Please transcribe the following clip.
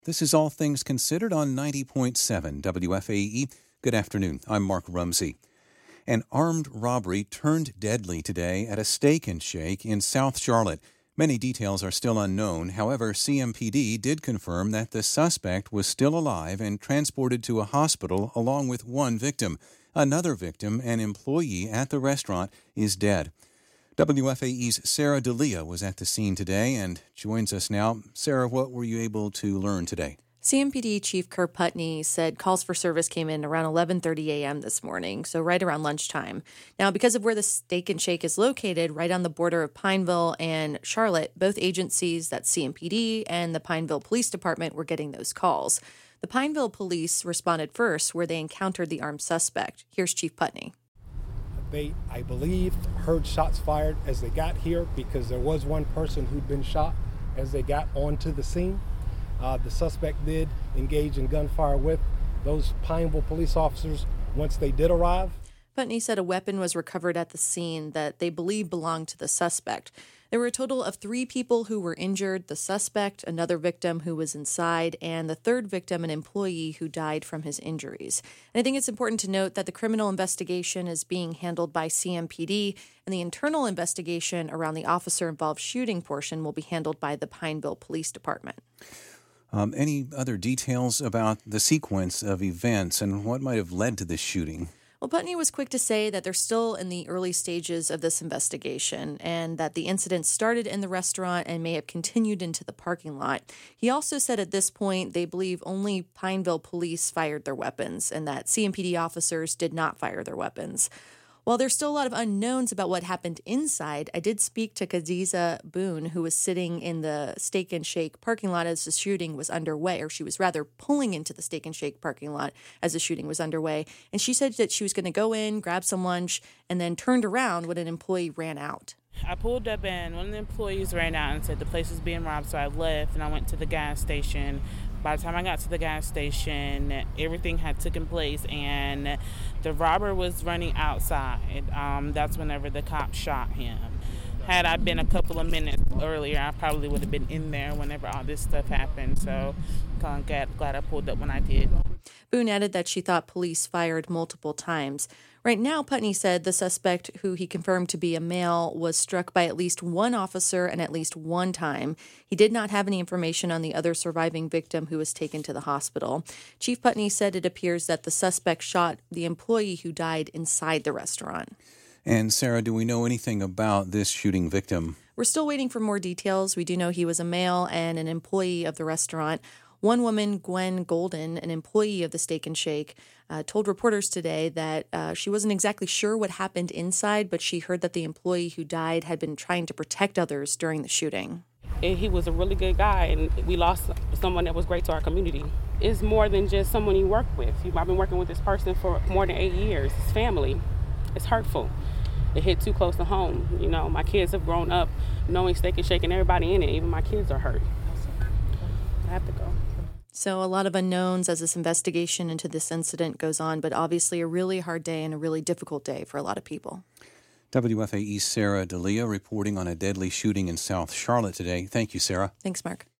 This is All Things Considered on 90.7 WFAE. Good afternoon. I'm Mark Rumsey. An armed robbery turned deadly today at a Steak and Shake in South Charlotte. Many details are still unknown. However, CMPD did confirm that the suspect was still alive and transported to a hospital along with one victim. Another victim, an employee at the restaurant, is dead. WFAE's Sarah D'Elia was at the scene today and joins us now. Sarah, what were you able to learn today? CMPD Chief Kerr Putney said calls for service came in around 11:30 a.m. this morning, so right around lunchtime. Now, because of where the Steak and Shake is located, right on the border of Pineville and Charlotte, both agencies, that's CMPD and the Pineville Police Department, were getting those calls. The Pineville police responded first, where they encountered the armed suspect. Here's Chief Putney. They, I believe, heard shots fired as they got here because there was one person who'd been shot as they got onto the scene. The suspect did engage in gunfire with those Pineville police officers once they did arrive. Putney said a weapon was recovered at the scene that they believe belonged to the suspect. There were a total of 3 people who were injured: the suspect, another victim who was inside, and the third victim, an employee who died from his injuries. And I think it's important to note that the criminal investigation is being handled by CMPD, and the internal investigation around the officer-involved shooting portion will be handled by the Pineville Police Department. Any other details about the sequence of events and what might have led to this shooting? Well, Putney was quick to say that they're still in the early stages of this investigation and that the incident started in the restaurant and may have continued into the parking lot. He also said at this point they believe only Pineville police fired their weapons and that CMPD officers did not fire their weapons. While there's still a lot of unknowns about what happened inside, I did speak to Khadijah Boone, who was sitting in the Steak and Shake parking lot as the shooting was underway, or she was rather pulling into the Steak and Shake parking lot as the shooting was underway. And she said that she was going to go in, grab some lunch, and then turned around when an employee ran out. I pulled up and one of the employees ran out and said the place was being robbed, so I left and I went to the gas station. By the time I got to the gas station, everything had taken place and the robber was running outside. That's whenever the cop shot him. Had I been a couple of minutes earlier, I probably would have been in there whenever all this stuff happened. So I'm glad I pulled up when I did. Boone added that she thought police fired multiple times. Right now, Putney said the suspect, who he confirmed to be a male, was struck by at least one officer and at least one time. He did not have any information on the other surviving victim who was taken to the hospital. Chief Putney said it appears that the suspect shot the employee who died inside the restaurant. And Sarah, do we know anything about this shooting victim? We're still waiting for more details. We do know he was a male and an employee of the restaurant. One woman, Gwen Golden, an employee of the Steak and Shake, told reporters today that she wasn't exactly sure what happened inside, but she heard that the employee who died had been trying to protect others during the shooting. He was a really good guy, and we lost someone that was great to our community. It's more than just someone you work with. I've been working with this person for more than 8 years. It's family. It's hurtful. It hit too close to home. You know, my kids have grown up knowing Steak and Shake and everybody in it. Even my kids are hurt. I have to go. So a lot of unknowns as this investigation into this incident goes on, but obviously a really hard day and a really difficult day for a lot of people. WFAE's Sarah D'Elia reporting on a deadly shooting in South Charlotte today. Thank you, Sarah. Thanks, Mark.